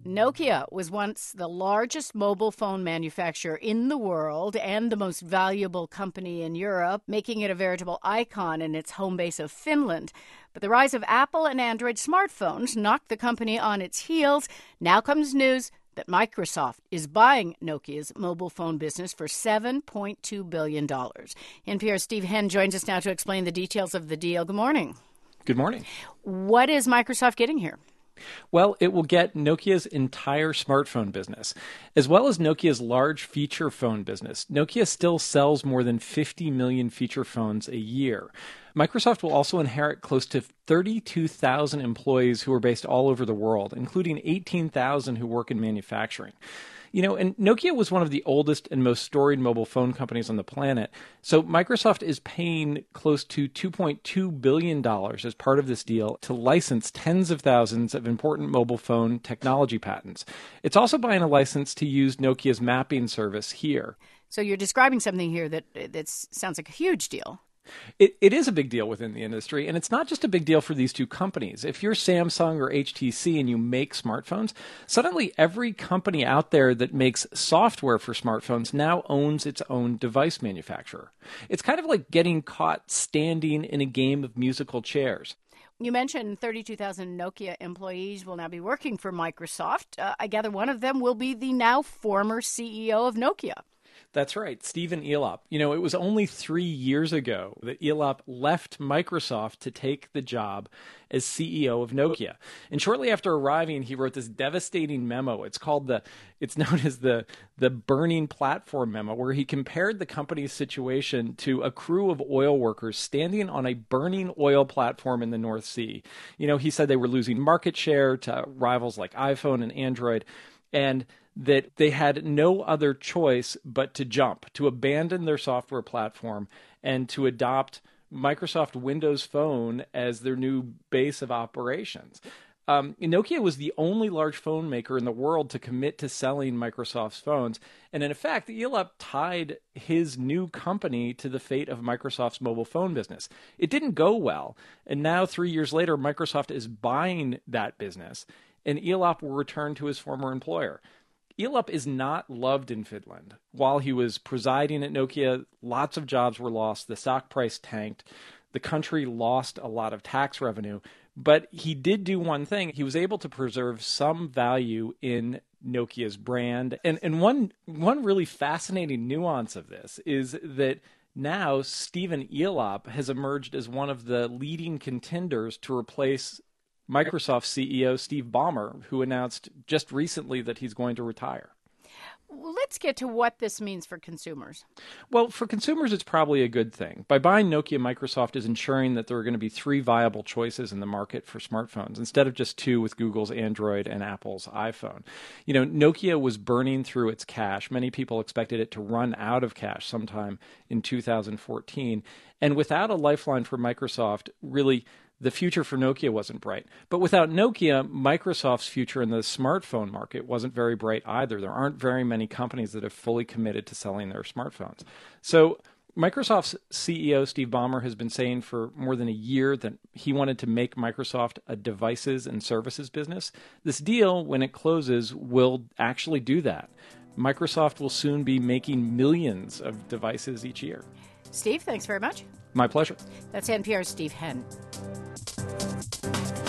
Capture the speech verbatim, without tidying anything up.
Nokia was once the largest mobile phone manufacturer in the world and the most valuable company in Europe, making it a veritable icon in its home base of Finland. But the rise of Apple and Android smartphones knocked the company on its heels. Now comes news that Microsoft is buying Nokia's mobile phone business for seven point two billion dollars. N P R's Steve Henn joins us now to explain the details of the deal. Good morning. Good morning. What is Microsoft getting here? Well, it will get Nokia's entire smartphone business, as well as Nokia's large feature phone business. Nokia still sells more than fifty million feature phones a year. Microsoft will also inherit close to thirty-two thousand employees who are based all over the world, including eighteen thousand who work in manufacturing. You know, and Nokia was one of the oldest and most storied mobile phone companies on the planet. So Microsoft is paying close to two point two billion dollars as part of this deal to license tens of thousands of important mobile phone technology patents. It's also buying a license to use Nokia's mapping service HERE. So you're describing something here that that sounds like a huge deal. It, it is a big deal within the industry, and it's not just a big deal for these two companies. If you're Samsung or H T C and you make smartphones, suddenly every company out there that makes software for smartphones now owns its own device manufacturer. It's kind of like getting caught standing in a game of musical chairs. You mentioned thirty-two thousand Nokia employees will now be working for Microsoft. Uh, I gather one of them will be the now former C E O of Nokia. That's right, Stephen Elop. You know, it was only three years ago that Elop left Microsoft to take the job as C E O of Nokia. And shortly after arriving, he wrote this devastating memo. It's called the, it's known as the, the Burning Platform Memo, where he compared the company's situation to a crew of oil workers standing on a burning oil platform in the North Sea. You know, he said they were losing market share to rivals like iPhone and Android, and that they had no other choice but to jump, to abandon their software platform and to adopt Microsoft Windows Phone as their new base of operations. Um, Nokia was the only large phone maker in the world to commit to selling Microsoft's phones. And in effect, Elop tied his new company to the fate of Microsoft's mobile phone business. It didn't go well. And now, three years later, Microsoft is buying that business, and Elop will return to his former employer. Elop is not loved in Finland. While he was presiding at Nokia, lots of jobs were lost, the stock price tanked, the country lost a lot of tax revenue, but he did do one thing. He was able to preserve some value in Nokia's brand. And and one one really fascinating nuance of this is that now Stephen Elop has emerged as one of the leading contenders to replace Microsoft C E O Steve Ballmer, who announced just recently that he's going to retire. Well, let's get to what this means for consumers. Well, for consumers, it's probably a good thing. By buying Nokia, Microsoft is ensuring that there are going to be three viable choices in the market for smartphones, instead of just two with Google's Android and Apple's iPhone. You know, Nokia was burning through its cash. Many people expected it to run out of cash sometime in two thousand fourteen. And without a lifeline for Microsoft, really, the future for Nokia wasn't bright. But without Nokia, Microsoft's future in the smartphone market wasn't very bright either. There aren't very many companies that have fully committed to selling their smartphones. So Microsoft's C E O, Steve Ballmer, has been saying for more than a year that he wanted to make Microsoft a devices and services business. This deal, when it closes, will actually do that. Microsoft will soon be making millions of devices each year. Steve, thanks very much. My pleasure. That's N P R's Steve Henn.